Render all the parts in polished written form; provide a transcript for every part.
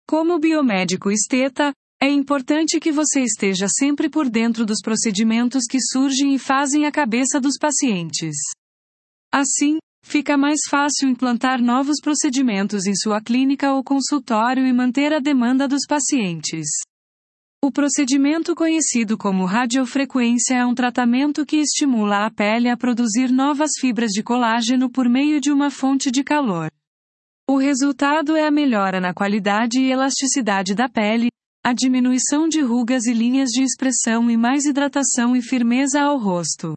Como biomédico esteta, é importante que você esteja sempre por dentro dos procedimentos que surgem e fazem a cabeça dos pacientes. Assim, fica mais fácil implantar novos procedimentos em sua clínica ou consultório e manter a demanda dos pacientes. O procedimento conhecido como radiofrequência é um tratamento que estimula a pele a produzir novas fibras de colágeno por meio de uma fonte de calor. O resultado é a melhora na qualidade e elasticidade da pele, a diminuição de rugas e linhas de expressão e mais hidratação e firmeza ao rosto.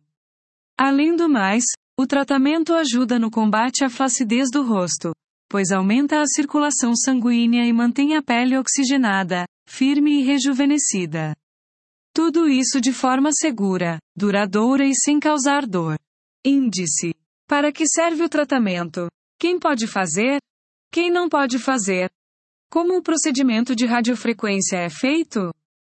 Além do mais, o tratamento ajuda no combate à flacidez do rosto, pois aumenta a circulação sanguínea e mantém a pele oxigenada, firme e rejuvenescida. Tudo isso de forma segura, duradoura e sem causar dor. Índice. Para que serve o tratamento? Quem pode fazer? Quem não pode fazer? Como o procedimento de radiofrequência é feito?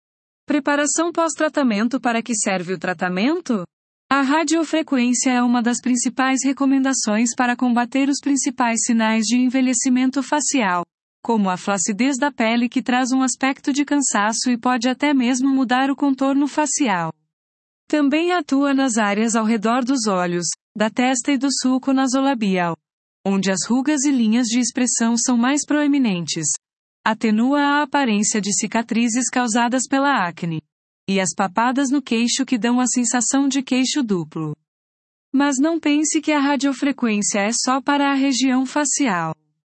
Preparação pós-tratamento. Para que serve o tratamento? A radiofrequência é uma das principais recomendações para combater os principais sinais de envelhecimento facial, como a flacidez da pele que traz um aspecto de cansaço e pode até mesmo mudar o contorno facial. Também atua nas áreas ao redor dos olhos, da testa e do sulco nasolabial, onde as rugas e linhas de expressão são mais proeminentes. Atenua a aparência de cicatrizes causadas pela acne. E as papadas no queixo que dão a sensação de queixo duplo. Mas não pense que a radiofrequência é só para a região facial.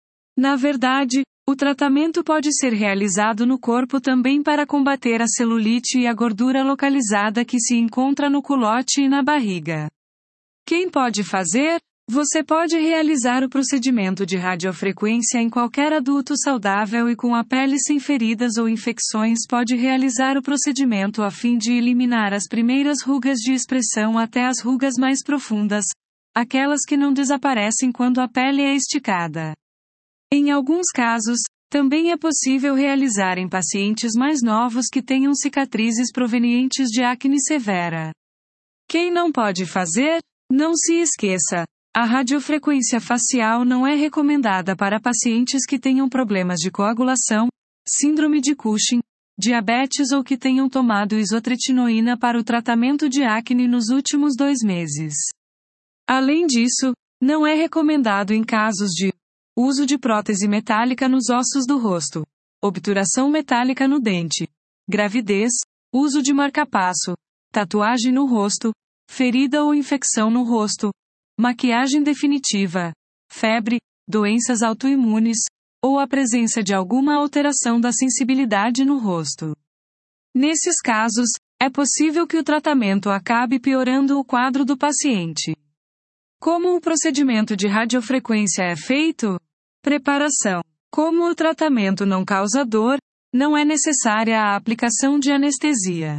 Na verdade, o tratamento pode ser realizado no corpo também para combater a celulite e a gordura localizada que se encontra no culote e na barriga. Quem pode fazer? Você pode realizar o procedimento de radiofrequência em qualquer adulto saudável e com a pele sem feridas ou infecções. Pode realizar o procedimento a fim de eliminar as primeiras rugas de expressão até as rugas mais profundas, aquelas que não desaparecem quando a pele é esticada. Em alguns casos, também é possível realizar em pacientes mais novos que tenham cicatrizes provenientes de acne severa. Quem não pode fazer? Não se esqueça. A radiofrequência facial não é recomendada para pacientes que tenham problemas de coagulação, síndrome de Cushing, diabetes ou que tenham tomado isotretinoína para o tratamento de acne nos últimos 2 meses. Além disso, não é recomendado em casos de uso de prótese metálica nos ossos do rosto, obturação metálica no dente, gravidez, uso de marca-passo, tatuagem no rosto, ferida ou infecção no rosto, maquiagem definitiva, febre, doenças autoimunes, ou a presença de alguma alteração da sensibilidade no rosto. Nesses casos, é possível que o tratamento acabe piorando o quadro do paciente. Como o procedimento de radiofrequência é feito? Preparação. Como o tratamento não causa dor, não é necessária a aplicação de anestesia.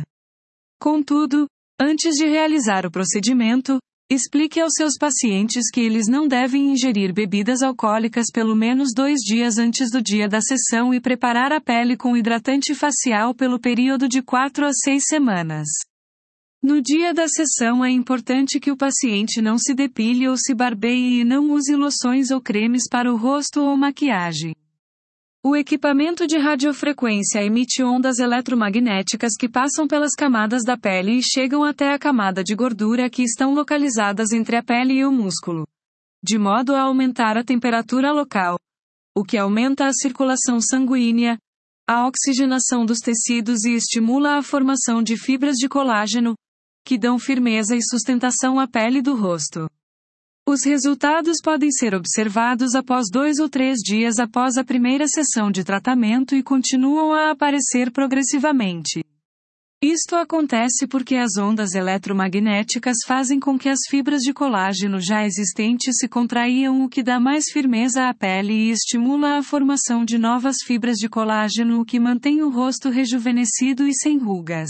Contudo, antes de realizar o procedimento, explique aos seus pacientes que eles não devem ingerir bebidas alcoólicas pelo menos 2 dias antes do dia da sessão e preparar a pele com hidratante facial pelo período de 4 a 6 semanas. No dia da sessão é importante que o paciente não se depile ou se barbeie e não use loções ou cremes para o rosto ou maquiagem. O equipamento de radiofrequência emite ondas eletromagnéticas que passam pelas camadas da pele e chegam até a camada de gordura que estão localizadas entre a pele e o músculo, de modo a aumentar a temperatura local, o que aumenta a circulação sanguínea, a oxigenação dos tecidos e estimula a formação de fibras de colágeno, que dão firmeza e sustentação à pele do rosto. Os resultados podem ser observados após 2 ou 3 dias após a primeira sessão de tratamento e continuam a aparecer progressivamente. Isto acontece porque as ondas eletromagnéticas fazem com que as fibras de colágeno já existentes se contraíam, o que dá mais firmeza à pele e estimula a formação de novas fibras de colágeno, o que mantém o rosto rejuvenescido e sem rugas.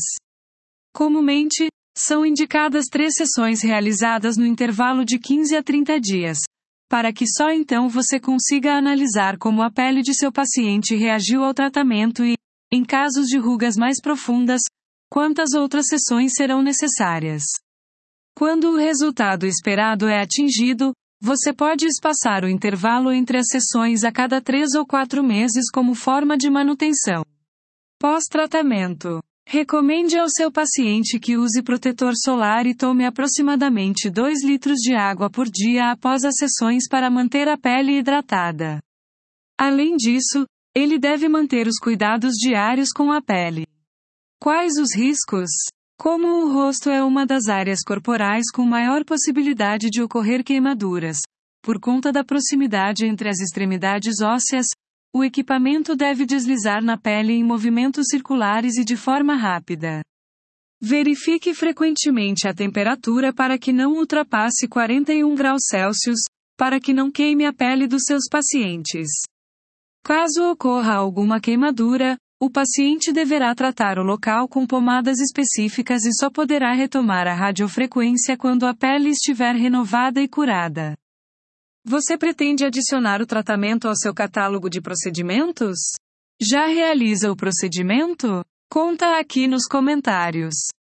Comumente, são indicadas 3 sessões realizadas no intervalo de 15 a 30 dias, para que só então você consiga analisar como a pele de seu paciente reagiu ao tratamento e, em casos de rugas mais profundas, quantas outras sessões serão necessárias. Quando o resultado esperado é atingido, Você pode espaçar o intervalo entre as sessões a cada 3 ou 4 meses como forma de manutenção. Pós-tratamento. Recomende ao seu paciente que use protetor solar e tome aproximadamente 2 litros de água por dia após as sessões para manter a pele hidratada. Além disso, ele deve manter os cuidados diários com a pele. Quais os riscos? Como o rosto é uma das áreas corporais com maior possibilidade de ocorrer queimaduras, por conta da proximidade entre as extremidades ósseas, o equipamento deve deslizar na pele em movimentos circulares e de forma rápida. Verifique frequentemente a temperatura para que não ultrapasse 41 graus Celsius, para que não queime a pele dos seus pacientes. Caso ocorra alguma queimadura, o paciente deverá tratar o local com pomadas específicas e só poderá retomar a radiofrequência quando a pele estiver renovada e curada. Você pretende adicionar o tratamento ao seu catálogo de procedimentos? Já realiza o procedimento? Conta aqui nos comentários.